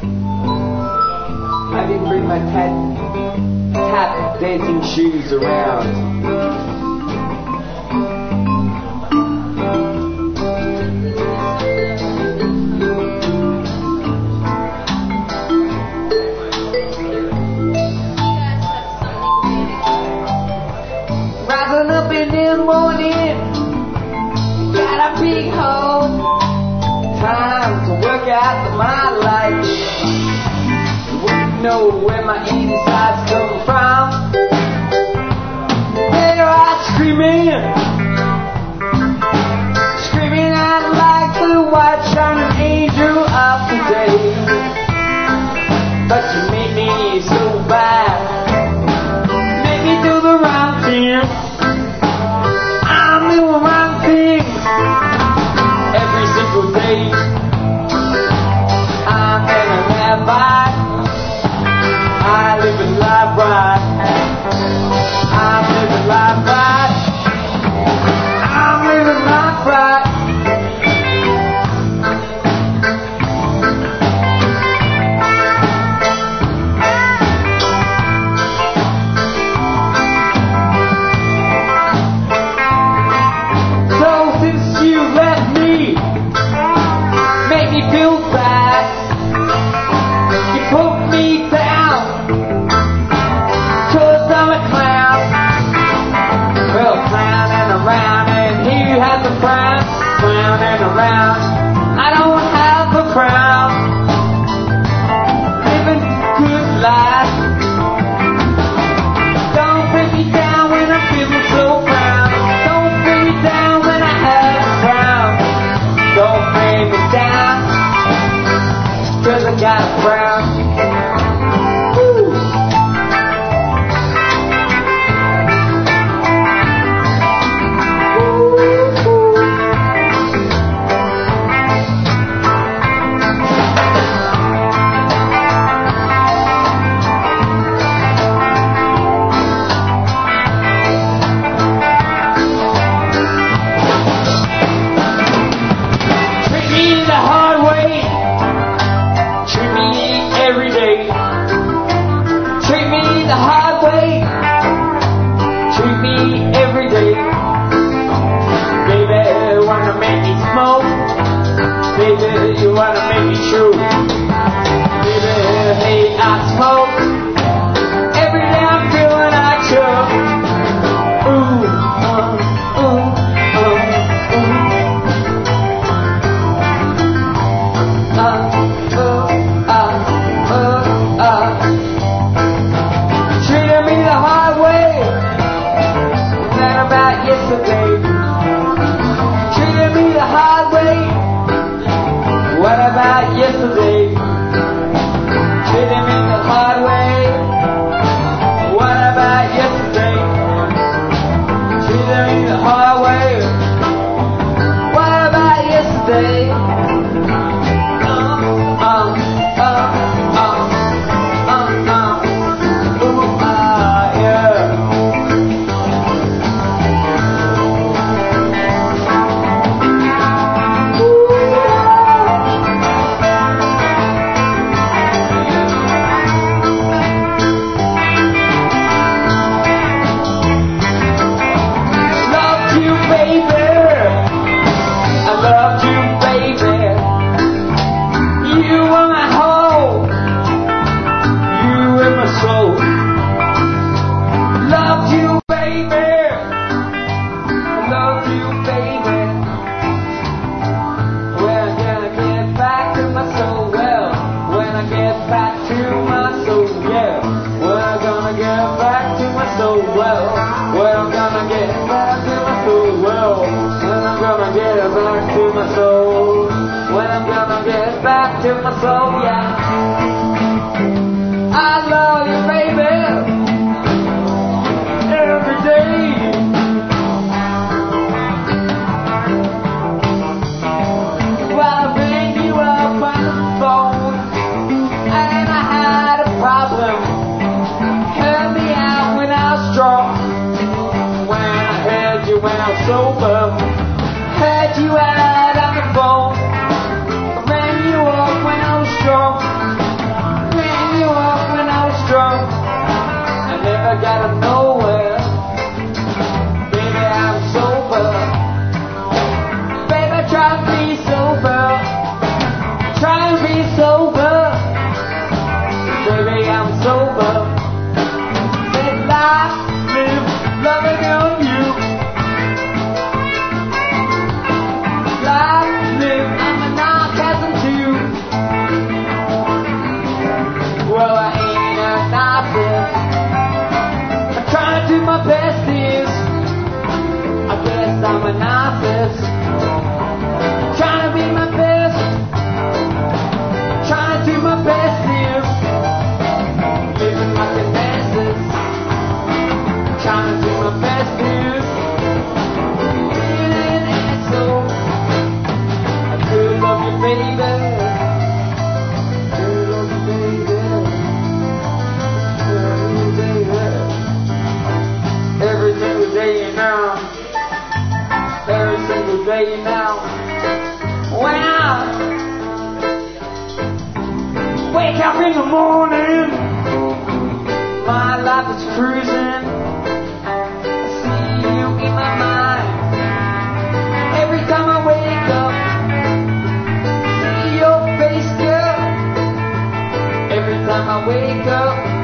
I didn't bring my tap dancing shoes around. Rising up in the morning, got a big home. Time to work out my life. Wouldn't know where my insides come from. There I screaming out like the white shining angel of the day. But you made me so bad, made me do the wrong thing. I'm doing wrong things every single day. I'm gonna live by. I live a life right. I'm living life right. I'm living life right. So since you left me, make me feel bad. You put me down, 'cause I'm a clown. Well, clowning around, and he has a crown. Clowning around, I don't have a crown. Living good life. Don't bring me down when I'm feeling so proud. Don't bring me down when I have a crown. Don't bring me down, 'cause I got a crown. Woo. Treat me the hard way. Treat me every day. Treat me the hard way. Treat me every day. Baby, wanna make me smoke. Baby, you wanna make me shoot. Baby, hey, I smoke. Every day I'm feeling I choke. Ooh, ooh, ooh. Treating me the hard way. Not about yesterday. Treating me the hard way. What about yesterday? Treating me the hard way. What about yesterday? Treating me the hard way. What about yesterday? Loved you, baby. I loved you, baby. You were my whole. You were my soul. Loved you, baby. I loved you, baby. When I'm gonna get back to my soul, well, when I get back to my soul, yeah. When I'm gonna get back to my soul, well, when I'm gonna get back to my soul, well, when I'm gonna get back to my soul, when I'm gonna get back to my soul, yeah. I love you, baby, every day. Well, I rang you up on the phone, and I had a problem. Heard me out when I was drunk. When I heard you when I was sober. Heard you out on the phone. Rang you up when I was drunk. wake up in the morning, my life is cruising. I see you in my mind. Every time I wake up, see your face, girl. Every time I wake up.